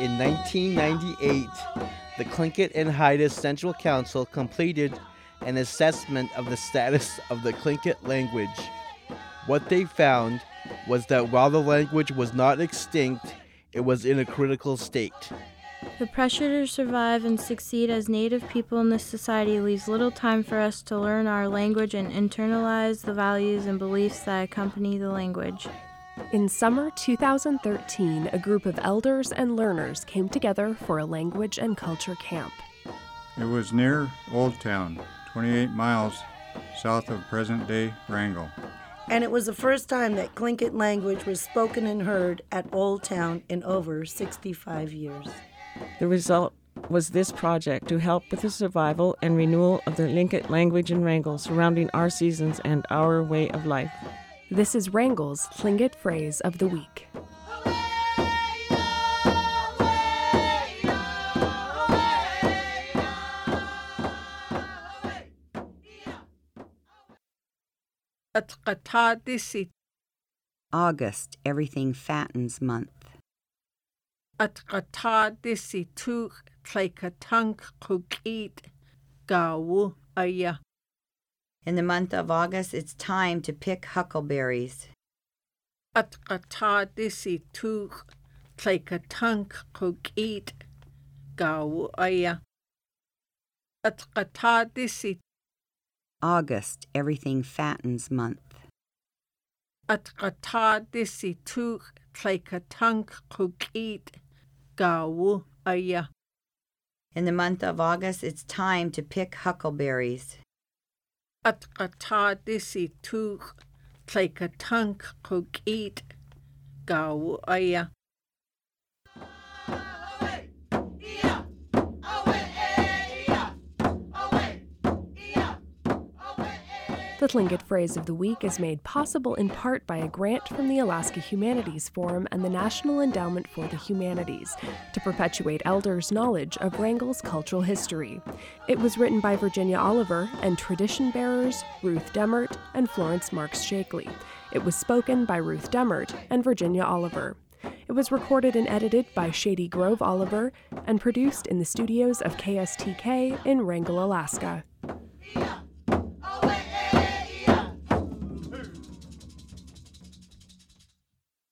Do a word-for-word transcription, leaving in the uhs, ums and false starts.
in nineteen ninety-eight, the Tlingit and Haida Central Council completed an assessment of the status of the Tlingit language. What they found was that while the language was not extinct, it was in a critical state. The pressure to survive and succeed as Native people in this society leaves little time for us to learn our language and internalize the values and beliefs that accompany the language. In summer two thousand thirteen, a group of elders and learners came together for a language and culture camp. It was near Old Town, twenty-eight miles south of present-day Wrangell. And it was the first time that Tlingit language was spoken and heard at Old Town in over sixty-five years. The result was this project to help with the survival and renewal of the Tlingit language in Wrangell surrounding our seasons and our way of life. This is Wrangell's Tlingit phrase of the week. August, everything fattens month. In the month of August, it's time to pick huckleberries. August, everything fattens month. In the month of August, it's time to pick huckleberries. The Tlingit phrase of the week is made possible in part by a grant from the Alaska Humanities Forum and the National Endowment for the Humanities to perpetuate elders' knowledge of Wrangell's cultural history. It was written by Virginia Oliver and tradition bearers Ruth Demert and Florence Marks Shakely. It was spoken by Ruth Demert and Virginia Oliver. It was recorded and edited by Shady Grove Oliver and produced in the studios of K S T K in Wrangell, Alaska.